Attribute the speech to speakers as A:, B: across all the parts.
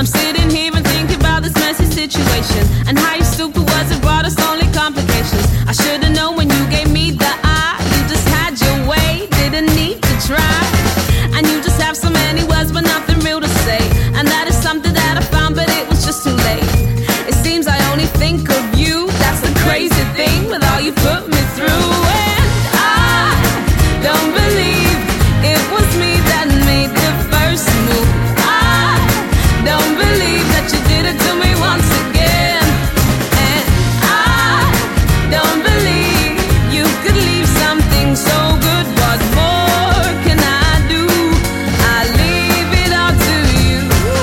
A: I'm sitting here and thinking about this messy situation and how you stupid was it brought us only complications. I should've known when you gave me the eye. You just had your way, didn't need to try. And you just have so many words but nothing real to say. And that is something that I found, but it was just too late. It seems I only think of you. That's the crazy thing with all you put me through. And I don't believe it was me that made the first move. I don't believe that you did it to me once again. And I don't believe you could leave something so good. What more can I do? I leave it all to you.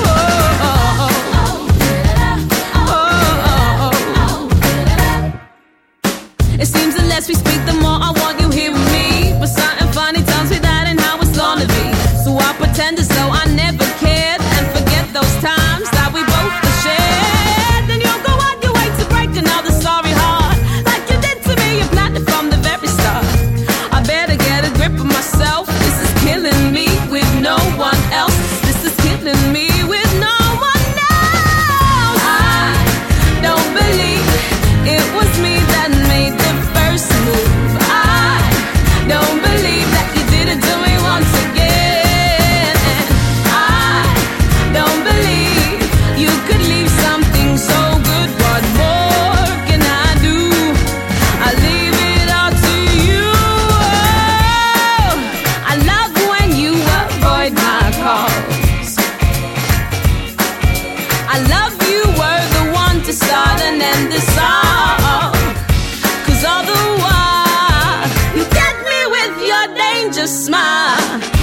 A: It seems the less we speak, the more I want you here with me. But something funny tells me that ain't how it's gonna be. So I pretend as though I never cared and forget those times that we both have shared. Then you'll go out your way to break another sorry heart, like you did to me. You planned it from the very start. I better get a grip of myself. This is killing me with no one else. This is killing me with no one else. I don't believe it was me that made the first move. I don't believe that you did it to me once again. And I don't believe you could leave something so good. What more can I do? I leave it all to you. I love when you avoid my calls. I love you were the one to start and end this song. 'Cause all the while you get me with your dangerous smile.